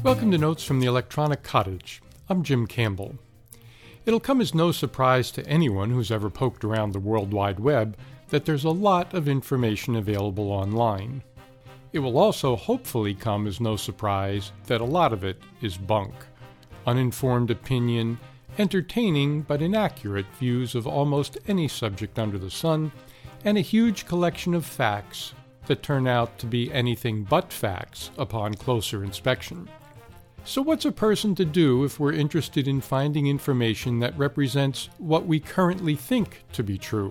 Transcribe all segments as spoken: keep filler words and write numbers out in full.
Welcome to Notes from the Electronic Cottage. I'm Jim Campbell. It'll come as no surprise to anyone who's ever poked around the World Wide Web that there's a lot of information available online. It will also hopefully come as no surprise that a lot of it is bunk, uninformed opinion, entertaining but inaccurate views of almost any subject under the sun, and a huge collection of facts that turn out to be anything but facts upon closer inspection. So what's a person to do if we're interested in finding information that represents what we currently think to be true?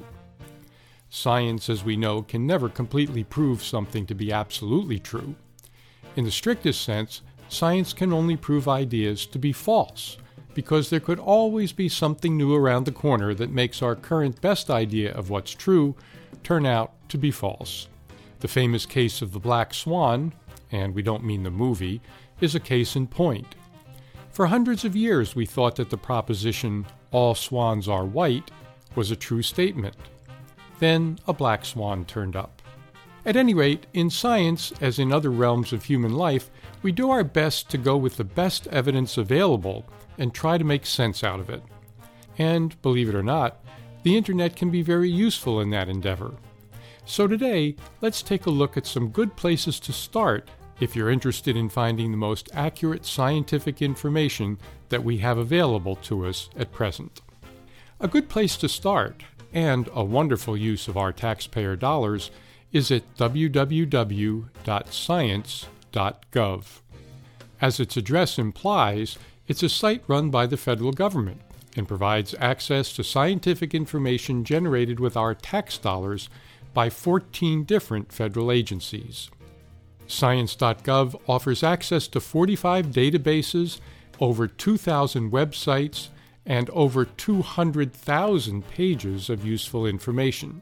Science, as we know, can never completely prove something to be absolutely true. In the strictest sense, science can only prove ideas to be false, because there could always be something new around the corner that makes our current best idea of what's true turn out to be false. The famous case of the black swan, and we don't mean the movie, is a case in point. For hundreds of years we thought that the proposition, all swans are white, was a true statement. Then a black swan turned up. At any rate, in science, as in other realms of human life, we do our best to go with the best evidence available and try to make sense out of it. And, believe it or not, the internet can be very useful in that endeavor. So today, let's take a look at some good places to start if you're interested in finding the most accurate scientific information that we have available to us at present. A good place to start, and a wonderful use of our taxpayer dollars, is at w w w dot science dot gov. As its address implies, it's a site run by the federal government and provides access to scientific information generated with our tax dollars by fourteen different federal agencies. science dot gov offers access to forty-five databases, over two thousand websites, and over two hundred thousand pages of useful information.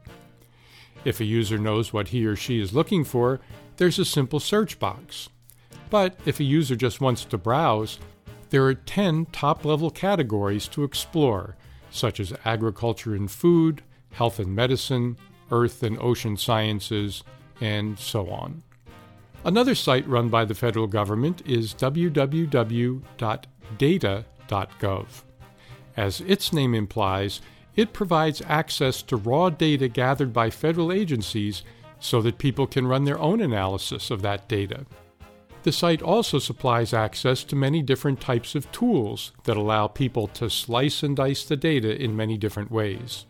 If a user knows what he or she is looking for, there's a simple search box. But if a user just wants to browse, there are ten top-level categories to explore, such as agriculture and food, health and medicine, earth and ocean sciences, and so on. Another site run by the federal government is w w w dot data dot gov. As its name implies, it provides access to raw data gathered by federal agencies so that people can run their own analysis of that data. The site also supplies access to many different types of tools that allow people to slice and dice the data in many different ways.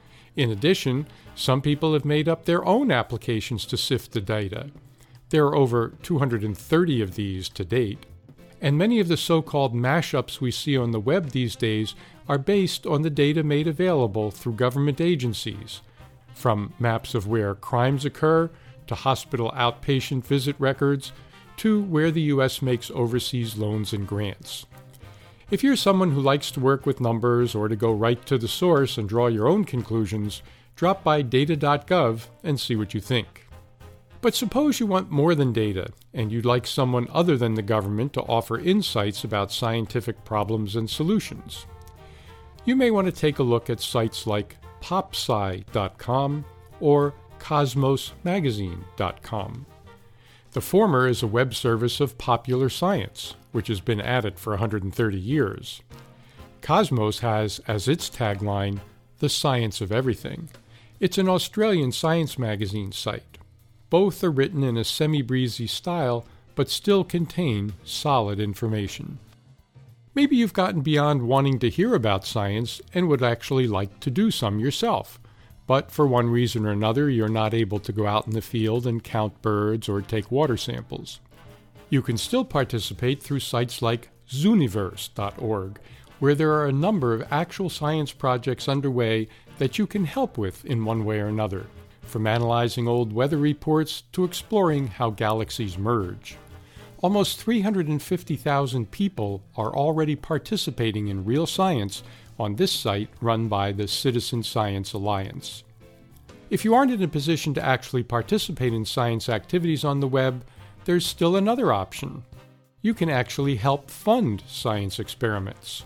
In addition, some people have made up their own applications to sift the data. There are over two hundred thirty of these to date, and many of the so-called mashups we see on the web these days are based on the data made available through government agencies, from maps of where crimes occur, to hospital outpatient visit records, to where the U S makes overseas loans and grants. If you're someone who likes to work with numbers or to go right to the source and draw your own conclusions, drop by data dot gov and see what you think. But suppose you want more than data, and you'd like someone other than the government to offer insights about scientific problems and solutions. You may want to take a look at sites like pop sci dot com or cosmos magazine dot com. The former is a web service of popular science, which has been at it for one hundred thirty years. Cosmos has as its tagline, "The Science of Everything." It's an Australian science magazine site. Both are written in a semi-breezy style, but still contain solid information. Maybe you've gotten beyond wanting to hear about science and would actually like to do some yourself, but for one reason or another you're not able to go out in the field and count birds or take water samples. You can still participate through sites like zooniverse dot org, where there are a number of actual science projects underway that you can help with in one way or another, from analyzing old weather reports to exploring how galaxies merge. Almost three hundred fifty thousand people are already participating in real science on this site run by the Citizen Science Alliance. If you aren't in a position to actually participate in science activities on the web, there's still another option. You can actually help fund science experiments.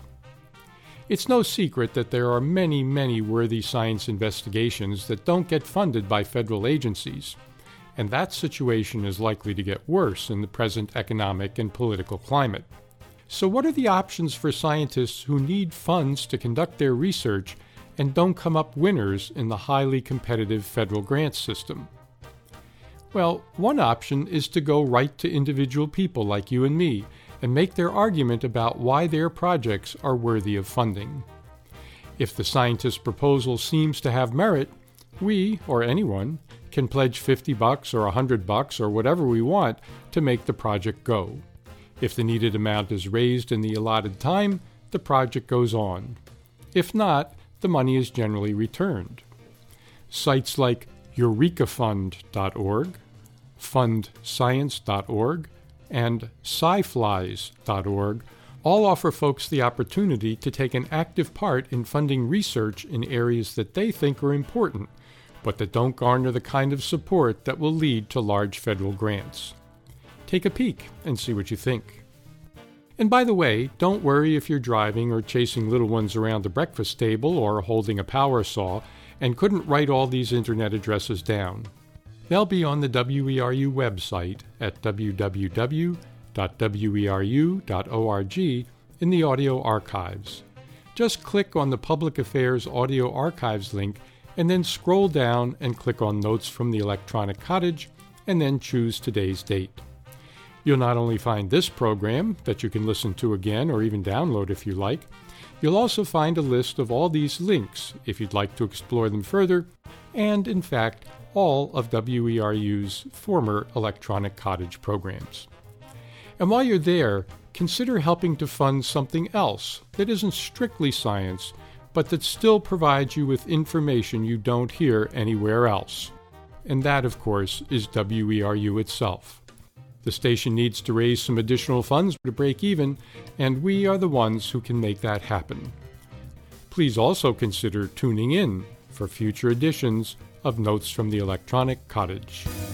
It's no secret that there are many, many worthy science investigations that don't get funded by federal agencies, and that situation is likely to get worse in the present economic and political climate. So what are the options for scientists who need funds to conduct their research and don't come up winners in the highly competitive federal grants system? Well, one option is to go right to individual people like you and me and make their argument about why their projects are worthy of funding. If the scientist's proposal seems to have merit, we, or anyone, can pledge fifty bucks or one hundred bucks or whatever we want to make the project go. If the needed amount is raised in the allotted time, the project goes on. If not, the money is generally returned. Sites like eureka fund dot org, fund science dot org, and sci flies dot org all offer folks the opportunity to take an active part in funding research in areas that they think are important, but that don't garner the kind of support that will lead to large federal grants. Take a peek and see what you think. And by the way, don't worry if you're driving or chasing little ones around the breakfast table or holding a power saw and couldn't write all these internet addresses down. They'll be on the W E R U website at w w w dot w e r u dot org in the audio archives. Just click on the Public Affairs Audio Archives link and then scroll down and click on Notes from the Electronic Cottage and then choose today's date. You'll not only find this program that you can listen to again or even download if you like, you'll also find a list of all these links if you'd like to explore them further, and in fact, all of W E R U's former Electronic Cottage programs. And while you're there, consider helping to fund something else that isn't strictly science, but that still provides you with information you don't hear anywhere else. And that, of course, is W E R U itself. The station needs to raise some additional funds to break even, and we are the ones who can make that happen. Please also consider tuning in for future editions of Notes from the Electronic Cottage.